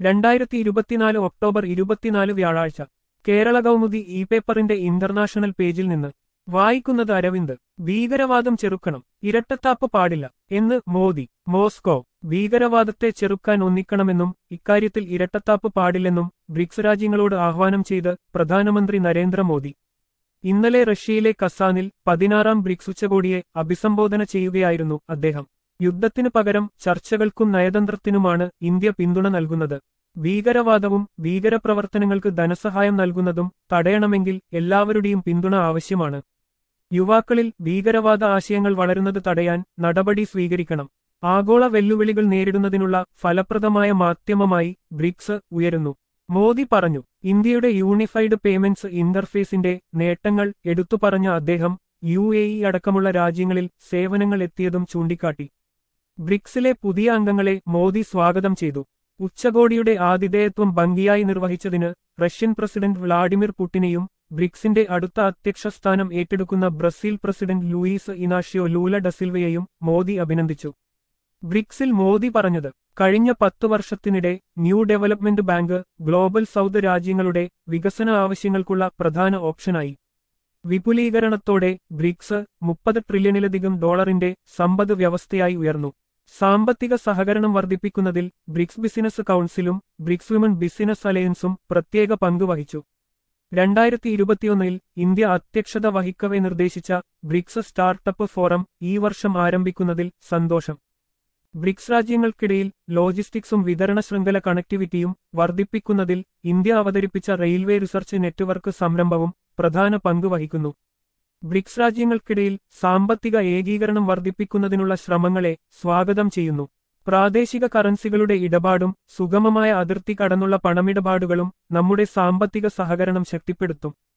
2024 October 24 വ്യാഴാഴ്ച Kerala Kaumudi e പേപ്പറിന്റെ international പേജിൽ നിന്ന് വായിക്കുന്നത് അരവിന്ദ്. ഭീകരവാദം ചെറുക്കണം, ഇരട്ടത്താപ്പ് പാടില്ല എന്ന് മോദി. മോസ്കോ. ഭീകരവാദത്തെ ചെറുക്കാൻ ഒന്നിക്കണമെന്നും ഇക്കാര്യത്തിൽ ഇരട്ടത്താപ്പ് പാടില്ലെന്നും ബ്രിക്സ് രാജ്യങ്ങളോട് ആഹ്വാനം ചെയ്ത് പ്രധാനമന്ത്രി നരേന്ദ്രമോദി. ഇന്നലെ റഷ്യയിലെ കസാനിൽ 16ാം ബ്രിക്സ് ഉച്ചകോടിയെ അഭിസംബോധന ചെയ്യുകയായിരുന്നു അദ്ദേഹം. യുദ്ധത്തിനു പകരം ചർച്ചകൾക്കും നയതന്ത്രത്തിനുമാണ് ഇന്ത്യ പിന്തുണ നൽകുന്നത്. ഭീകരവാദവും ഭീകരപ്രവർത്തനങ്ങൾക്ക് ധനസഹായം നൽകുന്നതും തടയണമെങ്കിൽ എല്ലാവരുടെയും പിന്തുണ ആവശ്യമാണ്. യുവാക്കളിൽ ഭീകരവാദ ആശയങ്ങൾ വളരുന്നത് തടയാൻ നടപടി സ്വീകരിക്കണം. ആഗോള വെല്ലുവിളികൾ നേരിടുന്നതിനുള്ള ഫലപ്രദമായ മാധ്യമമായി ബ്രിക്സ് ഉയരുന്നു, മോദി പറഞ്ഞു. ഇന്ത്യയുടെ യൂണിഫൈഡ് പേയ്മെന്റ്സ് ഇന്റർഫേസിന്റെ നേട്ടങ്ങൾ എടുത്തുപറഞ്ഞ അദ്ദേഹം UAE അടക്കമുള്ള രാജ്യങ്ങളിൽ സേവനങ്ങൾ എത്തിയതും ചൂണ്ടിക്കാട്ടി. ബ്രിക്സിലെ പുതിയ അംഗങ്ങളെ മോദി സ്വാഗതം ചെയ്തു. ഉച്ചകോടിയുടെ ആതിഥേയത്വം ഭംഗിയായി നിർവഹിച്ചതിന് റഷ്യൻ പ്രസിഡന്റ് വ്ളാഡിമിർ പുടിനെയും ബ്രിക്സിന്റെ അടുത്ത അധ്യക്ഷ സ്ഥാനം ഏറ്റെടുക്കുന്ന Brazil president Luiz Inacio Lula ഡസിൽവയെയും മോദി അഭിനന്ദിച്ചു. ബ്രിക്സിൽ മോദി പറഞ്ഞത്, കഴിഞ്ഞ 10 വർഷത്തിനിടെ new development bank global south രാജ്യങ്ങളുടെ വികസന ആവശ്യങ്ങൾക്കുള്ള പ്രധാന ഓപ്ഷനായി. വിപുലീകരണത്തോടെ ബ്രിക്സ് $30 ട്രില്യണിലധികം സമ്പദ് വ്യവസ്ഥയായി ഉയർന്നു. സാമ്പത്തിക സഹകരണം വർദ്ധിപ്പിക്കുന്നതിൽ ബ്രിക്സ് ബിസിനസ് കൗൺസിലും ബ്രിക്സ് വിമൺ ബിസിനസ് അലയൻസും പ്രത്യേക പങ്ക് വഹിച്ചു. 2021 ഇന്ത്യ അധ്യക്ഷത വഹിക്കവെ നിർദ്ദേശിച്ച ബ്രിക്സ് സ്റ്റാർട്ടപ്പ് ഫോറം ഈ വർഷം ആരംഭിക്കുന്നതിൽ സന്തോഷം. ബ്രിക്സ് രാജ്യങ്ങൾക്കിടയിൽ ലോജിസ്റ്റിക്സും വിതരണ ശൃംഖല കണക്ടിവിറ്റിയും വർദ്ധിപ്പിക്കുന്നതിൽ ഇന്ത്യ അവതരിപ്പിച്ച റെയിൽവേ റിസർച്ച് നെറ്റ്വർക്ക് സംരംഭവും പ്രധാന പങ്ക് വഹിക്കുന്നു. ബ്രിക്സ് രാജ്യങ്ങൾക്കിടയിൽ സാമ്പത്തിക ഏകീകരണം വർദ്ധിപ്പിക്കുന്നതിനുള്ള ശ്രമങ്ങളെ സ്വാഗതം ചെയ്യുന്നു. പ്രാദേശിക കറൻസികളുടെ ഇടപാടും സുഗമമായ അതിർത്തി കടന്നുള്ള പണമിടപാടുകളും നമ്മുടെ സാമ്പത്തിക സഹകരണം ശക്തിപ്പെടുത്തും.